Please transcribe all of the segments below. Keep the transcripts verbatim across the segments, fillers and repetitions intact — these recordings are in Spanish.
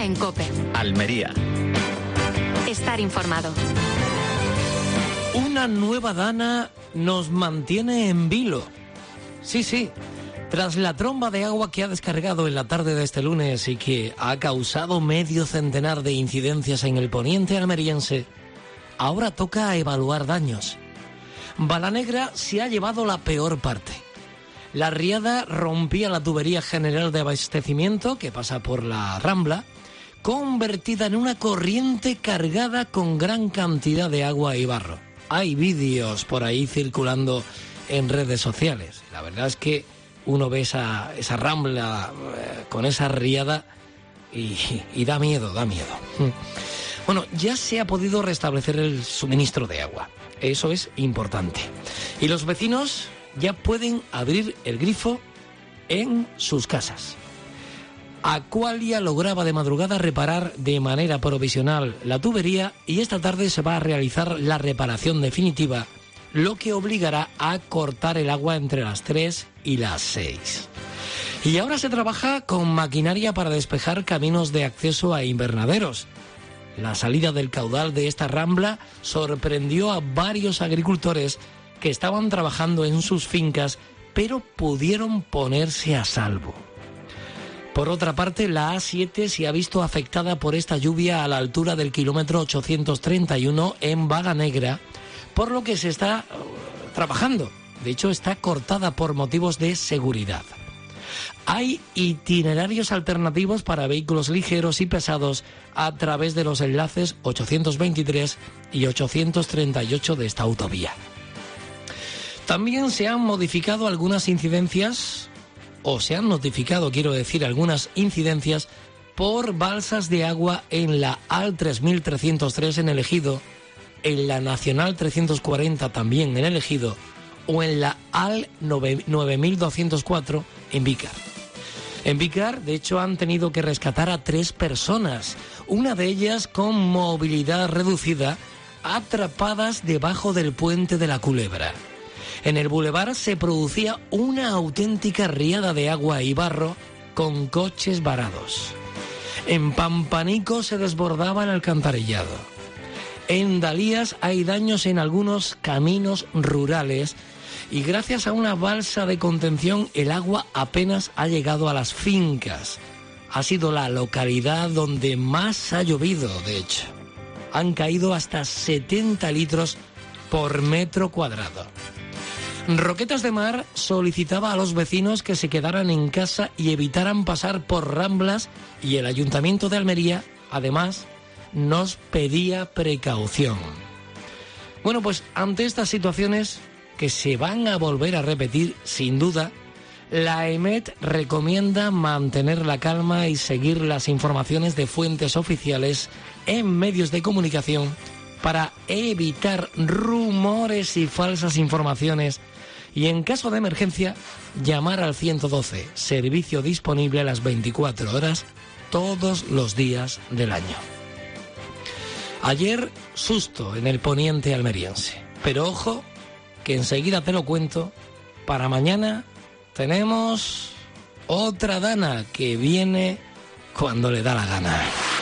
en COPE. Almería. Estar informado. Una nueva dana nos mantiene en vilo. Sí, sí. Tras la tromba de agua que ha descargado en la tarde de este lunes y que ha causado medio centenar de incidencias en el poniente almeriense, ahora toca evaluar daños. Balanegra se ha llevado la peor parte. La riada rompía la tubería general de abastecimiento que pasa por la Rambla, convertida en una corriente cargada con gran cantidad de agua y barro. Hay vídeos por ahí circulando en redes sociales. La verdad es que uno ve esa, esa Rambla eh, con esa riada y, y da miedo, da miedo. Bueno, ya se ha podido restablecer el suministro de agua. Eso es importante. Y los vecinos ya pueden abrir el grifo en sus casas. Aqualia lograba de madrugada reparar de manera provisional la tubería y esta tarde se va a realizar la reparación definitiva, lo que obligará a cortar el agua entre las tres y las seis. Y ahora se trabaja con maquinaria para despejar caminos de acceso a invernaderos. La salida del caudal de esta rambla sorprendió a varios agricultores que estaban trabajando en sus fincas, pero pudieron ponerse a salvo. Por otra parte, la A siete se ha visto afectada por esta lluvia a la altura del kilómetro ochocientos treinta y uno en Balanegra, por lo que se está trabajando. De hecho, está cortada por motivos de seguridad. Hay itinerarios alternativos para vehículos ligeros y pesados a través de los enlaces ochocientos veintitrés y ochocientos treinta y ocho de esta autovía. También se han modificado algunas incidencias, o se han notificado, quiero decir, algunas incidencias por balsas de agua en la A L tres mil trescientos tres en el Ejido, en la Nacional trescientos cuarenta también en el Ejido, o en la A L nueve mil doscientos cuatro en Vícar. En Vícar, de hecho, han tenido que rescatar a tres personas, una de ellas con movilidad reducida, atrapadas debajo del puente de la Culebra. En el bulevar se producía una auténtica riada de agua y barro con coches varados. En Pampanico se desbordaba el alcantarillado. En Dalías hay daños en algunos caminos rurales y gracias a una balsa de contención el agua apenas ha llegado a las fincas. Ha sido la localidad donde más ha llovido, de hecho. Han caído hasta setenta litros por metro cuadrado. Roquetas de Mar solicitaba a los vecinos que se quedaran en casa y evitaran pasar por ramblas y el Ayuntamiento de Almería, además, nos pedía precaución. Bueno, pues ante estas situaciones que se van a volver a repetir, sin duda, la E M E T recomienda mantener la calma y seguir las informaciones de fuentes oficiales en medios de comunicación para evitar rumores y falsas informaciones y, en caso de emergencia, llamar al ciento doce, servicio disponible a las veinticuatro horas todos los días del año. Ayer, susto en el poniente almeriense. Pero ojo, que enseguida te lo cuento. Para mañana tenemos otra dana que viene cuando le da la gana.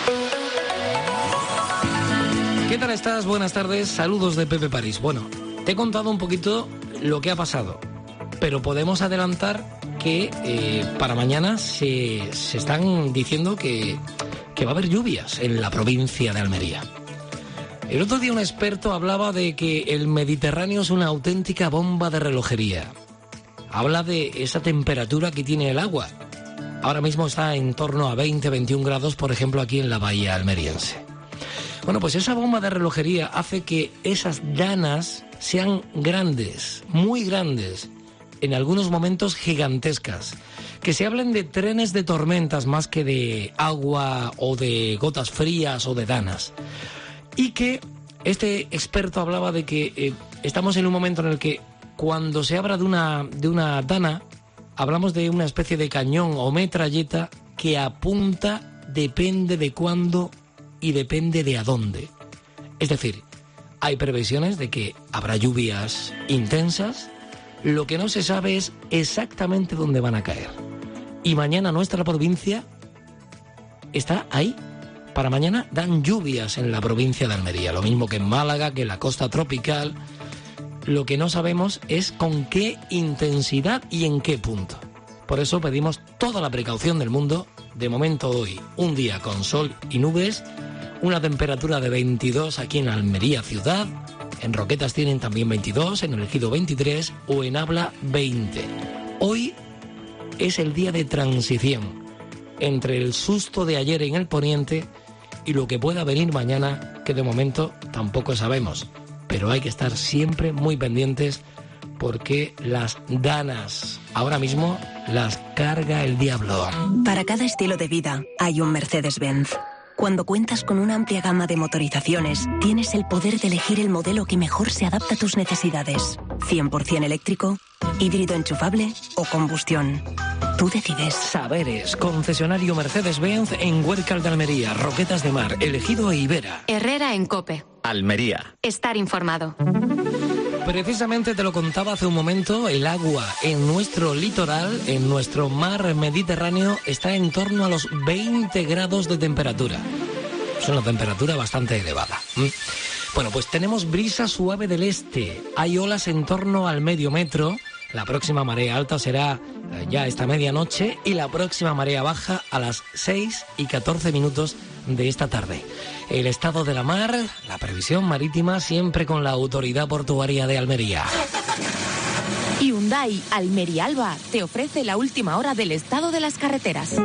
¿Qué tal estás? Buenas tardes. Saludos de Pepe París. Bueno, te he contado un poquito lo que ha pasado, pero podemos adelantar que eh, para mañana se, se están diciendo que, que va a haber lluvias en la provincia de Almería. El otro día un experto hablaba de que el Mediterráneo es una auténtica bomba de relojería. Habla de esa temperatura que tiene el agua. Ahora mismo está en torno a veinte, veintiún grados, por ejemplo, aquí en la bahía almeriense. Bueno, pues esa bomba de relojería hace que esas danas sean grandes, muy grandes, en algunos momentos gigantescas. Que se hablen de trenes de tormentas más que de agua o de gotas frías o de danas. Y que este experto hablaba de que eh, estamos en un momento en el que cuando se habla de una, de una dana, hablamos de una especie de cañón o metralleta que apunta, depende de cuándo y depende de a dónde. Es decir, hay previsiones de que habrá lluvias intensas, lo que no se sabe es exactamente dónde van a caer. Y mañana nuestra provincia está ahí, para mañana dan lluvias en la provincia de Almería, lo mismo que en Málaga, que en la costa tropical. Lo que no sabemos es con qué intensidad y en qué punto. Por eso pedimos toda la precaución del mundo. De momento hoy, un día con sol y nubes, una temperatura de veintidós aquí en Almería ciudad, en Roquetas tienen también veintidós, en el Ejido veintitrés o en Abla veinte. Hoy es el día de transición entre el susto de ayer en el poniente y lo que pueda venir mañana, que de momento tampoco sabemos. Pero hay que estar siempre muy pendientes porque las danas ahora mismo las carga el diablo. Para cada estilo de vida hay un Mercedes-Benz. Cuando cuentas con una amplia gama de motorizaciones, tienes el poder de elegir el modelo que mejor se adapta a tus necesidades. cien por ciento eléctrico, híbrido enchufable o combustión. Tú decides. Saberes, concesionario Mercedes-Benz en Huércal de Almería, Roquetas de Mar, El Ejido e Ibera. Herrera en COPE. Almería. Estar informado. Precisamente te lo contaba hace un momento, el agua en nuestro litoral, en nuestro mar Mediterráneo, está en torno a los veinte grados de temperatura. Es una temperatura bastante elevada. Bueno, pues tenemos brisa suave del este, hay olas en torno al medio metro, la próxima marea alta será ya esta medianoche y la próxima marea baja a las seis y catorce minutos de esta tarde. El estado de la mar, la previsión marítima, siempre con la Autoridad Portuaria de Almería. Hyundai Almería Alba te ofrece la última hora del estado de las carreteras.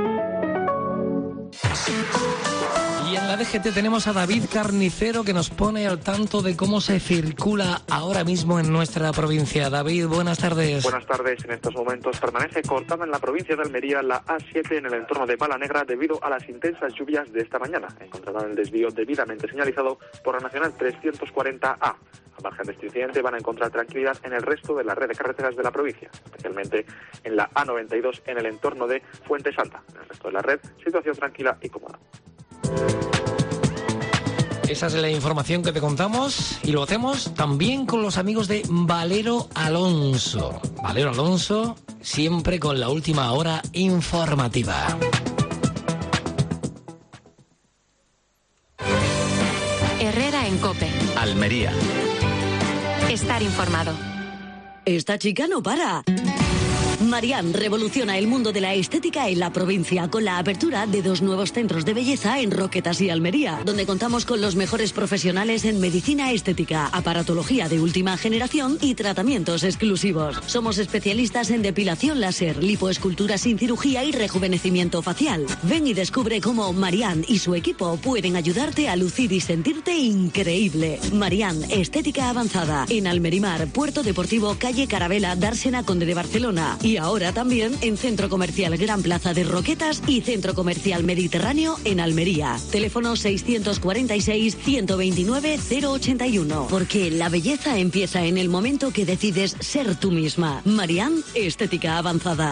Y en la D G T tenemos a David Carnicero que nos pone al tanto de cómo se circula ahora mismo en nuestra provincia. David, buenas tardes. Buenas tardes. En estos momentos permanece cortada en la provincia de Almería la A siete en el entorno de Pala Negra debido a las intensas lluvias de esta mañana. Encontrarán el desvío debidamente señalizado por la Nacional trescientos cuarenta A. A margen de este incidente van a encontrar tranquilidad en el resto de la red de carreteras de la provincia, especialmente en la A noventa y dos en el entorno de Fuente Santa. En el resto de la red, situación tranquila y cómoda. Esa es la información que te contamos y lo hacemos también con los amigos de Valero Alonso. Valero Alonso, siempre con la última hora informativa. Herrera en COPE. Almería. Estar informado. Esta chica no para. Marian revoluciona el mundo de la estética en la provincia con la apertura de dos nuevos centros de belleza en Roquetas y Almería, donde contamos con los mejores profesionales en medicina estética, aparatología de última generación y tratamientos exclusivos. Somos especialistas en depilación láser, lipoescultura sin cirugía y rejuvenecimiento facial. Ven y descubre cómo Marian y su equipo pueden ayudarte a lucir y sentirte increíble. Marian, estética avanzada, en Almerimar, Puerto Deportivo, calle Carabela, Dársena, Conde de Barcelona. Y ahora también en Centro Comercial Gran Plaza de Roquetas y Centro Comercial Mediterráneo en Almería. Teléfono seiscientos cuarenta y seis, ciento veintinueve, cero ochenta y uno. Porque la belleza empieza en el momento que decides ser tú misma. Marian, estética avanzada.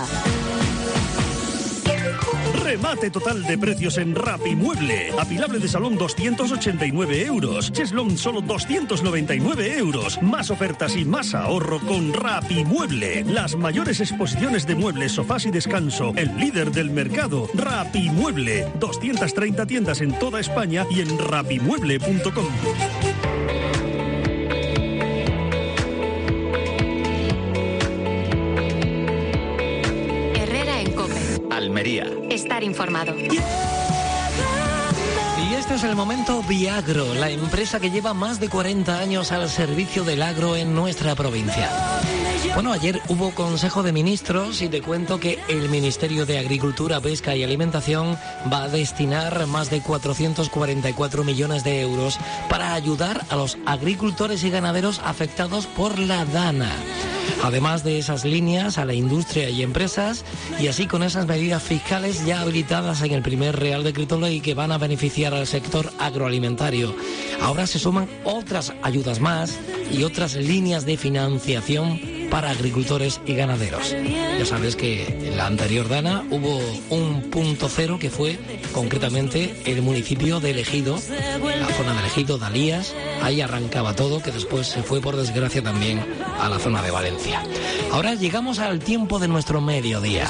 Remate total de precios en Rapimueble. Apilable de salón doscientos ochenta y nueve euros. Cheslón solo doscientos noventa y nueve euros. Más ofertas y más ahorro con Rapimueble. Las mayores exposiciones de muebles, sofás y descanso. El líder del mercado. Rapimueble. doscientas treinta tiendas en toda España y en rapimueble punto com. Almería. Estar informado. Y este es el momento Viagro, la empresa que lleva más de cuarenta años al servicio del agro en nuestra provincia. Bueno, ayer hubo Consejo de Ministros y te cuento que el Ministerio de Agricultura, Pesca y Alimentación va a destinar más de cuatrocientos cuarenta y cuatro millones de euros para ayudar a los agricultores y ganaderos afectados por la DANA. Además de esas líneas a la industria y empresas, y así con esas medidas fiscales ya habilitadas en el primer Real Decreto Ley que van a beneficiar al sector agroalimentario. Ahora se suman otras ayudas más y otras líneas de financiación para agricultores y ganaderos. Ya sabes que en la anterior DANA hubo un punto cero que fue concretamente el municipio de El Ejido, la zona de El Ejido, Dalías, ahí arrancaba todo, que después se fue por desgracia también a la zona de Valencia. Ahora llegamos al tiempo de nuestro mediodía.